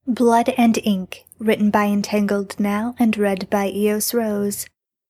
Blood and Ink, written by Entangled Now and read by Eos Rose.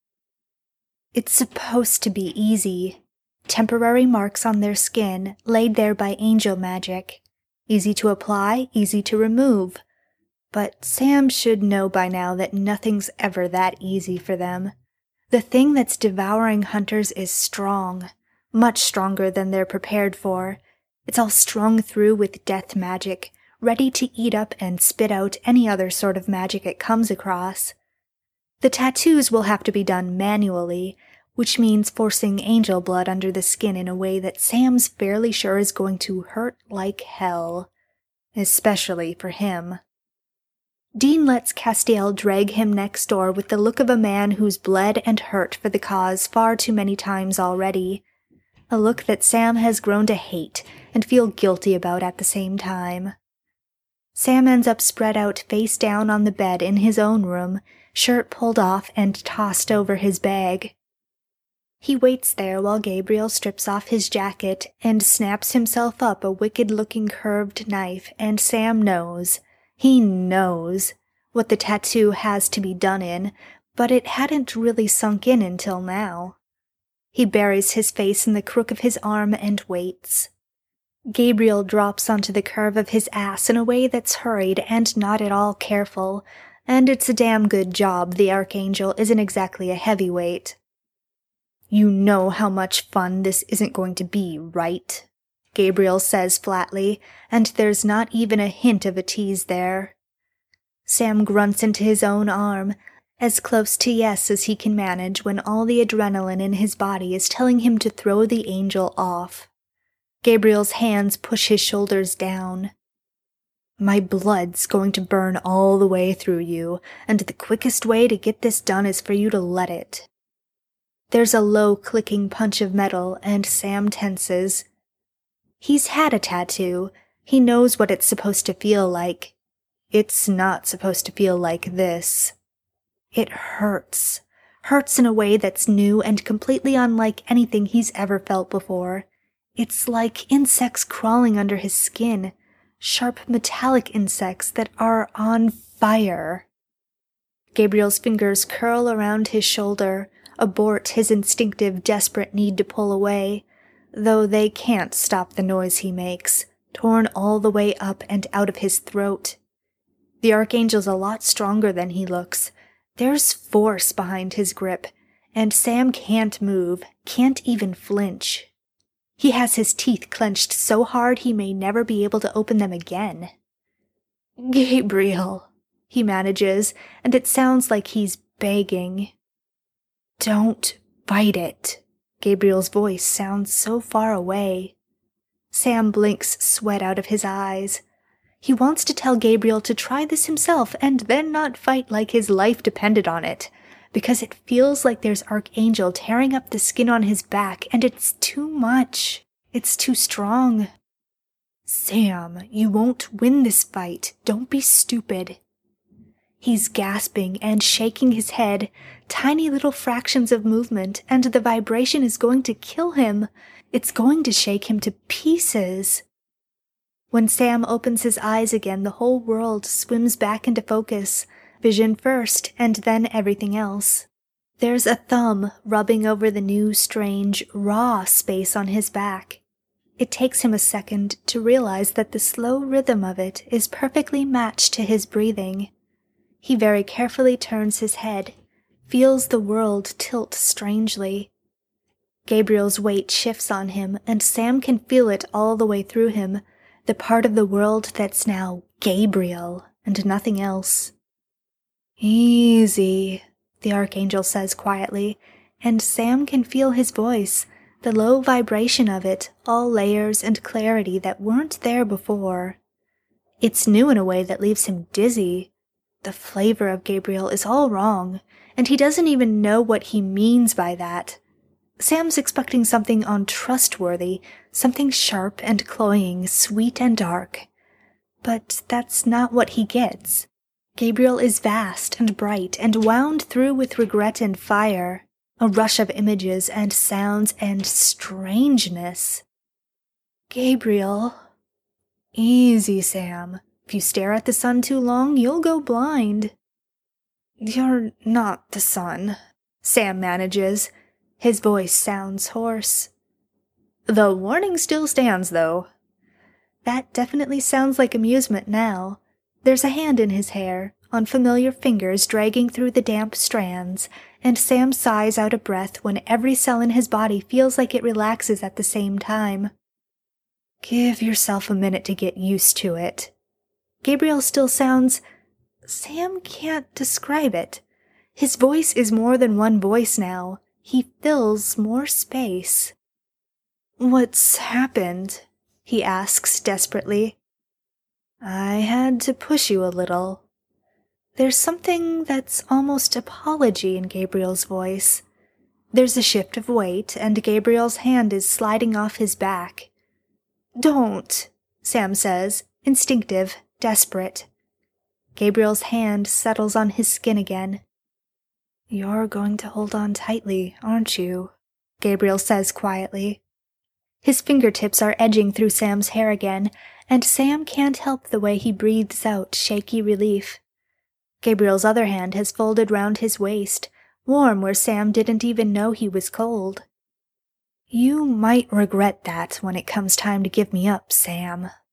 It's supposed to be easy. Temporary marks on their skin, laid there by angel magic. Easy to apply, easy to remove. But Sam should know by now that nothing's ever that easy for them. The thing that's devouring hunters is strong, much stronger than they're prepared for. It's all strung through with death magic, ready to eat up and spit out any other sort of magic it comes across. The tattoos will have to be done manually, which means forcing angel blood under the skin in a way that Sam's fairly sure is going to hurt like hell. Especially for him. Dean lets Castiel drag him next door with the look of a man who's bled and hurt for the cause far too many times already. A look that Sam has grown to hate and feel guilty about at the same time. Sam ends up spread out face down on the bed in his own room, shirt pulled off and tossed over his bag. He waits there while Gabriel strips off his jacket and snaps himself up a wicked-looking curved knife, and Sam knows, he knows, what the tattoo has to be done in, but it hadn't really sunk in until now. He buries his face in the crook of his arm and waits. Gabriel drops onto the curve of his ass in a way that's hurried and not at all careful, and it's a damn good job the Archangel isn't exactly a heavyweight. "You know how much fun this isn't going to be, right?" Gabriel says flatly, and there's not even a hint of a tease there. Sam grunts into his own arm, as close to yes as he can manage when all the adrenaline in his body is telling him to throw the angel off. Gabriel's hands push his shoulders down. "My blood's going to burn all the way through you, and the quickest way to get this done is for you to let it." There's a low clicking punch of metal, and Sam tenses. He's had a tattoo. He knows what it's supposed to feel like. It's not supposed to feel like this. It hurts. Hurts in a way that's new and completely unlike anything he's ever felt before. It's like insects crawling under his skin, sharp metallic insects that are on fire. Gabriel's fingers curl around his shoulder, abort his instinctive, desperate need to pull away, though they can't stop the noise he makes, torn all the way up and out of his throat. The Archangel's a lot stronger than he looks. There's force behind his grip, and Sam can't move, can't even flinch. He has his teeth clenched so hard he may never be able to open them again. "Gabriel," he manages, and it sounds like he's begging. "Don't fight it." Gabriel's voice sounds so far away. Sam blinks sweat out of his eyes. He wants to tell Gabriel to try this himself and then not fight like his life depended on it, because it feels like there's Archangel tearing up the skin on his back, and it's too much. It's too strong. "Sam, you won't win this fight. Don't be stupid." He's gasping and shaking his head, tiny little fractions of movement, and the vibration is going to kill him. It's going to shake him to pieces. When Sam opens his eyes again, the whole world swims back into focus. Vision first, and then everything else. There's a thumb rubbing over the new, strange, raw space on his back. It takes him a second to realize that the slow rhythm of it is perfectly matched to his breathing. He very carefully turns his head, feels the world tilt strangely. Gabriel's weight shifts on him, and Sam can feel it all the way through him, the part of the world that's now Gabriel, and nothing else. "Easy," the Archangel says quietly, and Sam can feel his voice, the low vibration of it, all layers and clarity that weren't there before. It's new in a way that leaves him dizzy. The flavor of Gabriel is all wrong, and he doesn't even know what he means by that. Sam's expecting something untrustworthy, something sharp and cloying, sweet and dark. But that's not what he gets. Gabriel is vast and bright and wound through with regret and fire, a rush of images and sounds and strangeness. "Gabriel." "Easy, Sam. If you stare at the sun too long, you'll go blind." "You're not the sun," Sam manages. His voice sounds hoarse. "The warning still stands, though." That definitely sounds like amusement now. There's a hand in his hair, unfamiliar fingers dragging through the damp strands, and Sam sighs out a breath when every cell in his body feels like it relaxes at the same time. "Give yourself a minute to get used to it." Gabriel still sounds... Sam can't describe it. His voice is more than one voice now. He fills more space. "What's happened?" he asks desperately. "I had to push you a little." There's something that's almost apology in Gabriel's voice. There's a shift of weight, and Gabriel's hand is sliding off his back. "Don't," Sam says, instinctive, desperate. Gabriel's hand settles on his skin again. "You're going to hold on tightly, aren't you?" Gabriel says quietly. His fingertips are edging through Sam's hair again, and Sam can't help the way he breathes out shaky relief. Gabriel's other hand has folded round his waist, warm where Sam didn't even know he was cold. "You might regret that when it comes time to give me up, Sam."